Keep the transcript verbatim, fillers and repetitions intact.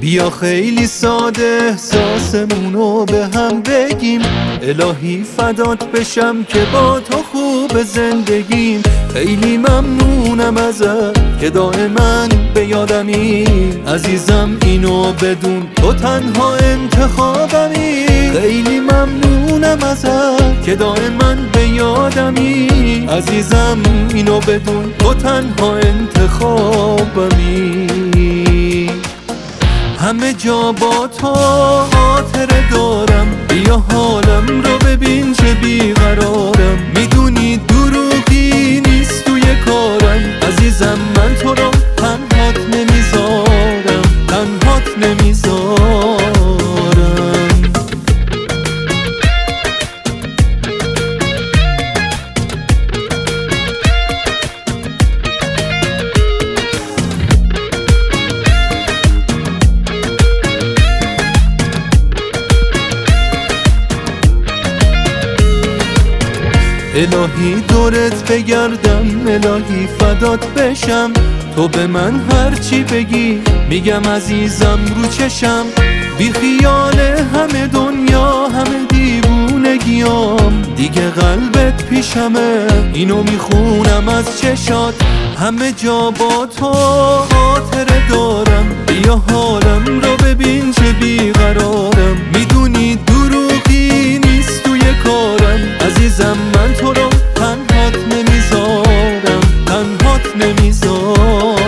بیا خیلی ساده احساسمونو به هم بگیم، الهی فدات بشم که با تو خوب زندگیم. خیلی ممنونم ازت که دائما به یادمی، عزیزم اینو بدون تو تنها انتخابمی. خیلی ممنونم ازت که دائما به یادمی، عزیزم اینو بدون تو تنها انتخابمی. همه جا با تو خاطره دارم، بیا حالم رو ببین چه بیقرارم. میدونی دروغی نیست توی کارم، عزیزم من تو رو تنهات نمیذارم، تنهات نمیذارم. الهی دورت بگردم، الهی فدات بشم، تو به من هرچی بگی میگم عزیزم رو چشم. بی خیال همه دنیا همه دیوونگیام، دیگه قلبت پیشمه اینو میخونم از چشات. همه جا با تو خاطره دارم، بیا حالم رو ببین چه بیقرارم. میدونی دروغی نیست توی کارم، عزیزم من تو رو تنهات نمیذارم، تنهات نمیذارم.